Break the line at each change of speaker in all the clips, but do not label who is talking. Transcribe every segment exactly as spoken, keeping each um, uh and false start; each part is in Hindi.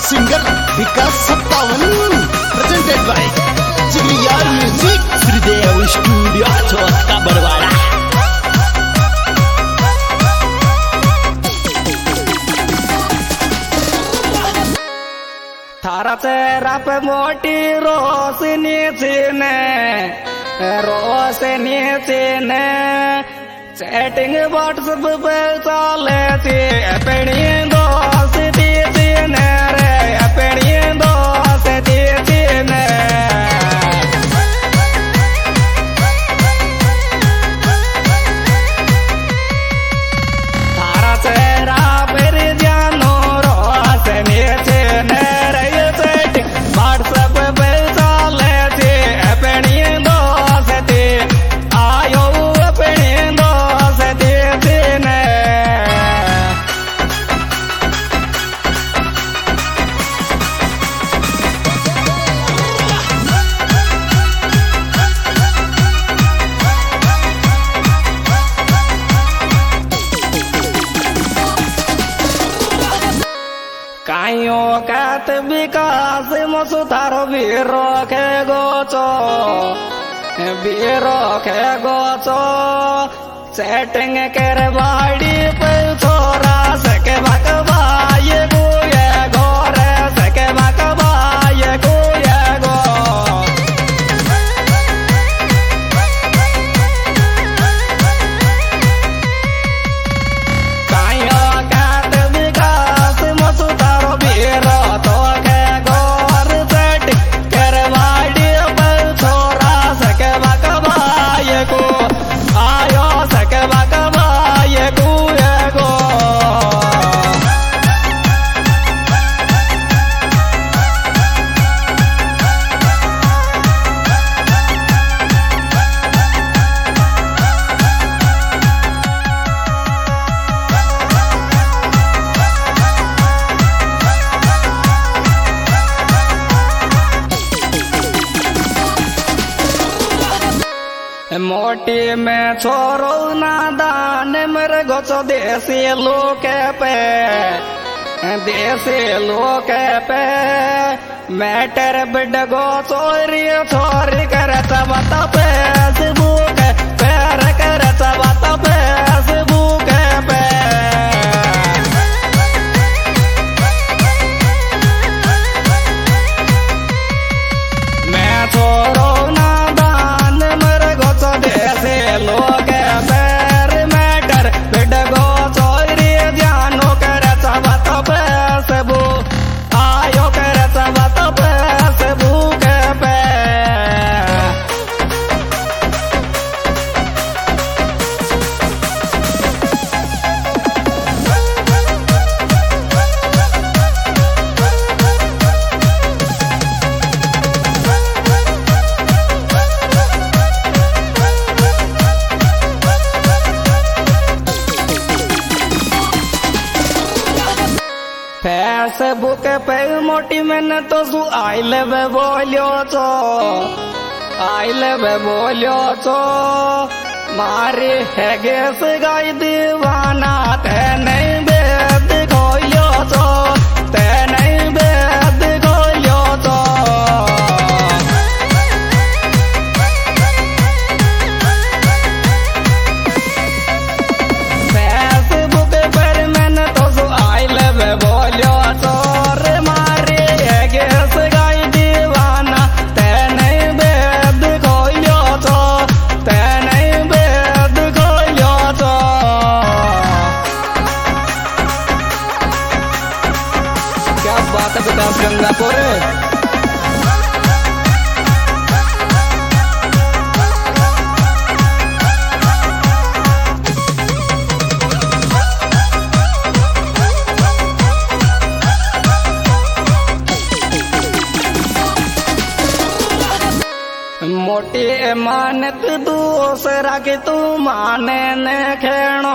singer Vikas Sattawan, presented by Jigriyar Music, Sridev Studio, Chota Barwara.
थारा चेहरा पे मोटी रोशनी चीने रोशनी चीने चैटिंग व्हाट्सएप पे चले थी अपनी दोस्ती चीने रे अपनी दोस्ती चीने थारा चेहरा पर जानो रोशनी चीने व्हाट्सएप पे चले थे अपनी दोस्ती आयो अपनी दोस्ती चीने कायो कात विकास मसुतारो बीरो के गोचो बीरो के गोचो सेटिंग कर बाड़ी पे छोरा सके बकवाए गुए गोरे सके बकवाए गुए गो कायो कात विकास मसुतारो बीरो तो के गोर सेट करवाड़ी पर छोरा सके बकवाए को आयो सके बकवाए गुए गो मोटी में छोरो नादान मर गोचो देसी लोग पे देसी लोग पे मैटर बिड गो चोरी छोरी कर सबत फेसबुक पैर कर सबत फेसबुक पे मैं छोरो देसे लोग पैर मैटर बिडगो चोरी ध्यानो कर सबत फेसबु आयो कर सबत फेसबुक पे फेसबुक पे मोटी मैंने तो सु आई लव बोलियो तो आई लव बोलियो तो मारे है गेस गाय दीवाना ते नहीं बेद खोलियो तो ते नहीं बेद खोलियो तो फेसबुक पर मैंने तो सु आई लव बोलियो तो रे मारे है गेस गाय दीवाना ते नहीं बेद खोलियो तो ते नहीं बेद खोलियो तो क्या बात है विकास गंगापुर मोटी मानत दूसरा के तू माने ने खेणो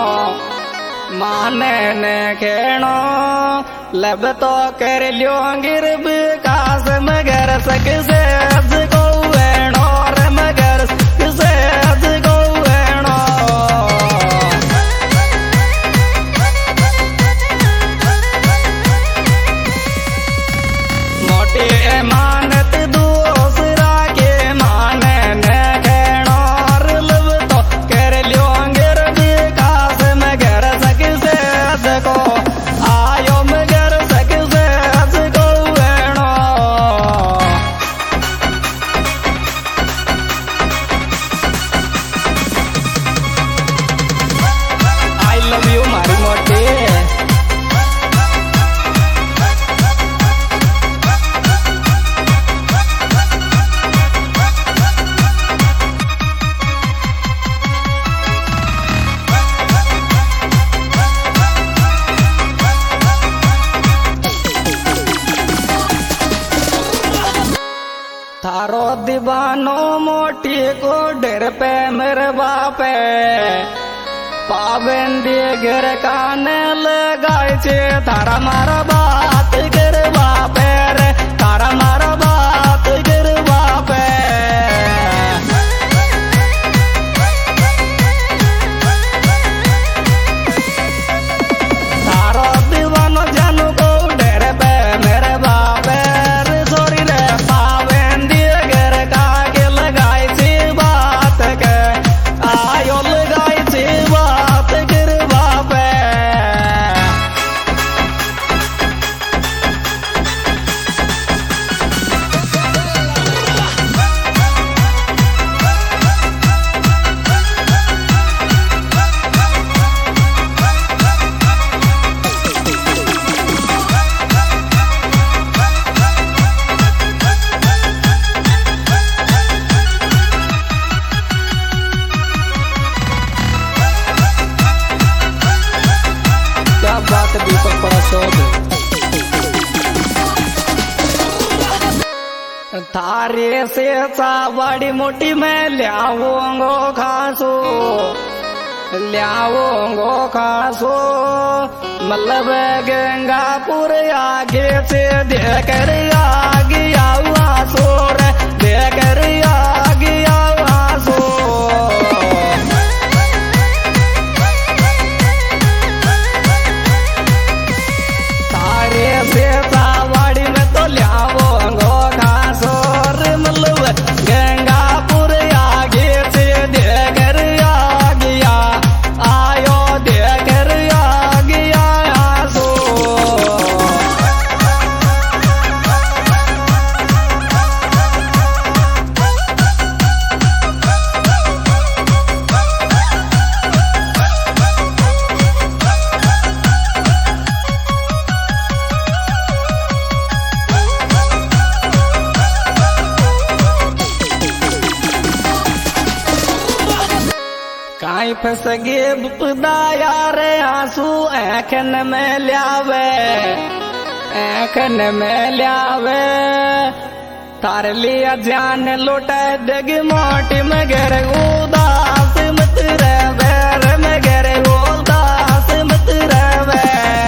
माने ने खेणो लब तो कर लियो गिर विकास मगर सक से को वेणो रे मगर से को वेणो घर पे मेरे बापे पाबंदी घर काने लगाए छे तारा मारा बात कर बापे रे तारा मारा बात कर बापे तारो दीवानो जानू को डेरे पे मेरे बापे रे सोरी रे पाबंदी घर का के लगाए छे बात के आयो लगाए छे बात कर बापे क्या बात है दीपक बड़ा शौक थारे से बड़ी मोटी में लियावोंगो खासो लियावोंगो खासो मतलब गंगापुर आगे से देकर आगे आसो रे देकर आगे आसो तारे से सावड़ी में तो लियावोंगो खासो रे मतलब गंगापुर आगे से देकर आ गया आयो देकर आ गया आसो काई फंस गे बुपदा यार आंसू आँखन में ल्यावे आँखन में ल्यावे तार लिया जान लौटा दग मोटी में घर उदास मत रहे रे में घर उदास मत रहे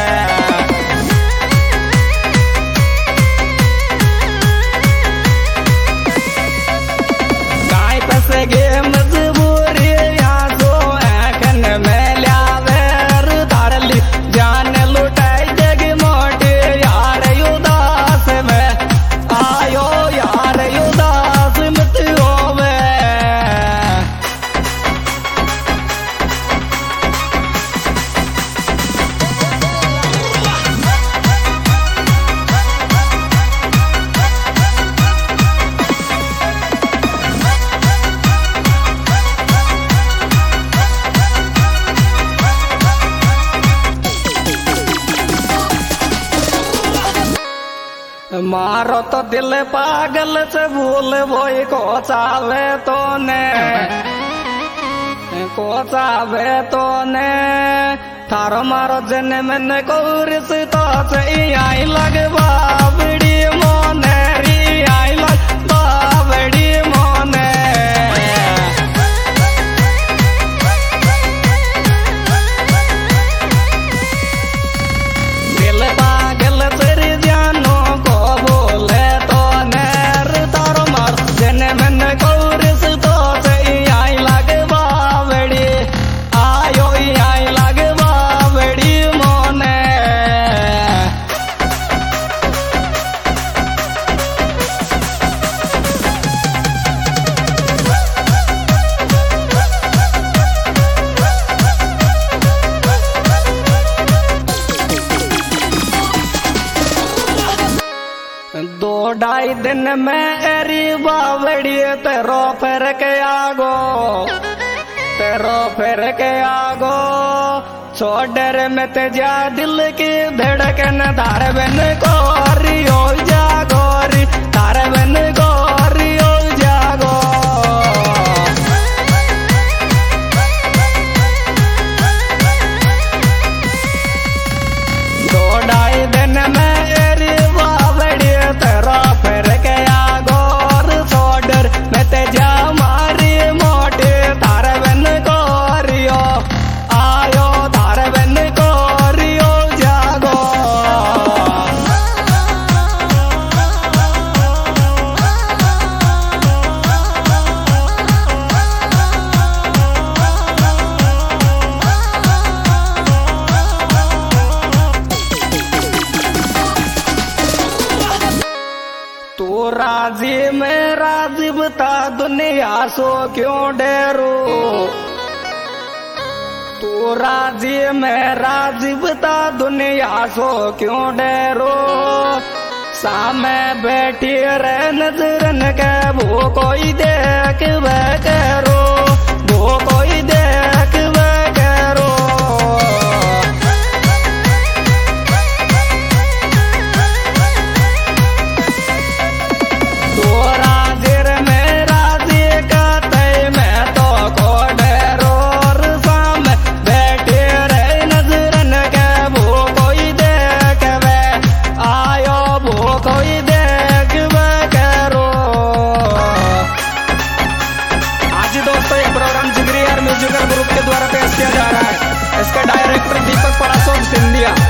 काई फंस गे मजबूरी आंसू आँखन में ल्यावे रे तार ली जान लुटाई जग मोटी यार उदास में आयो यार उदास मत होवे मारो तो दिल पागल से भूल वही को चावे तो ने को चावे तो ने थारो मारो जन्म न को रिश्ता से आई लगवा बड़ी मोने री आई लगवा बड़ी मोने दिल पागल तेरी जानो को बोले तो नर तारो मार जन्म न को रिश्ता से आई लगवा बड़ी आयो आई लगवा बड़ी मोने दो ढाई दिन में एरी बावड़ी तेरो फिर के आगो तेरो फिर के आगो छोड़र में तेजा दिल की धड़कन तार बन गोरी हो जागोरी तार बन गोरी हो जागो दो ढाई दिन में एरी बावड़ी तेरा फिर के आगो छोड़र में तेजा मारी मोटे राजी में राजी बता दुनिया सो क्यों डेरो तू राजी में राजी बता दुनिया सो क्यों डेरो सामने बैठी रह नजरन के वो कोई देख वे करो वो कोई देख वे करो तो राजिर में राजी कहते मैं तो को डेरो सामने बैठी रह नजरन के वो कोई देख वे आयो वो कोई देख वे करो। आज दोस्तों ये प्रोग्राम जिगरी यार म्यूजिकल ग्रुप के द्वारा पेश किया जा रहा है। इसका डायरेक्टर दीपक परासोम सिंधिया।